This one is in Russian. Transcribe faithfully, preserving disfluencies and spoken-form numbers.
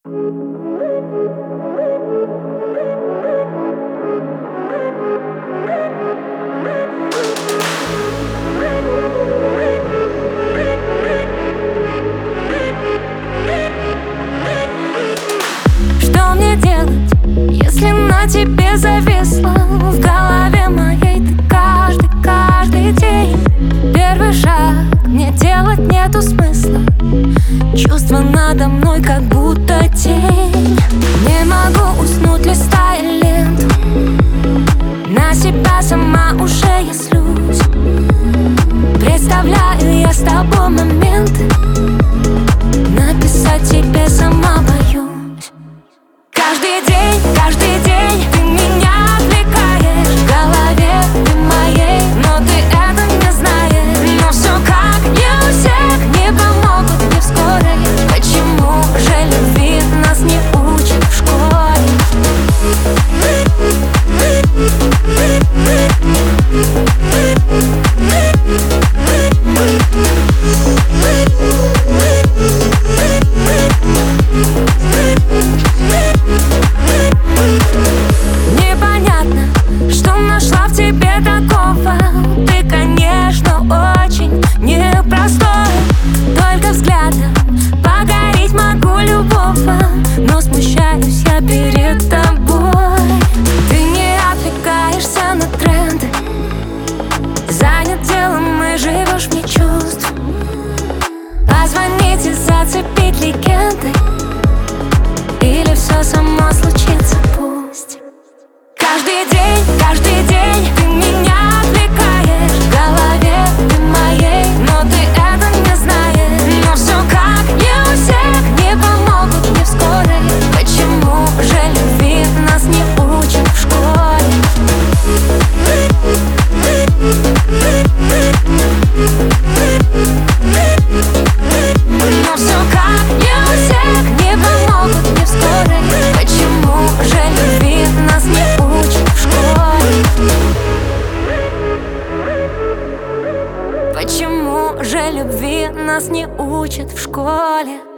Что мне делать, если на тебе зависла? В голове моей ты каждый, каждый день. Первый шаг мне делать нету смысла. Чувства надо мной как будто тень. Не могу уснуть, листая ленту. На себя сама уже я злюсь. Представляю я с тобой моменты. Написать тебе сама боюсь. Каждый день, каждый день ты меня отвлекаешь. В голове ты моей, но ты это не знаешь. Но все как не у всех, не помогут мне вскоре. Почему же любви нас не учат в школе? Непонятно, что нашла в тебе такого. Ты, конечно, очень непростой. Только взглядом покорить могу любого. Но смущаюсь я перед тобой. Ты не отвлекаешься на тренды. Занят делом и живешь вне чувств. Позвонить и зацепить легендой. Или все само случится, пусть. Каждый день, каждый день ты меня отвлекаешь. В голове ты моей, но ты это не знаешь. Но все как не у всех, не помогут мне вскоре. Почему же любви нас не учат в школе? Но все как не у всех, не помогут мне вскоре. Почему же любви нас не учат в школе? Почему же любви нас не учат в школе?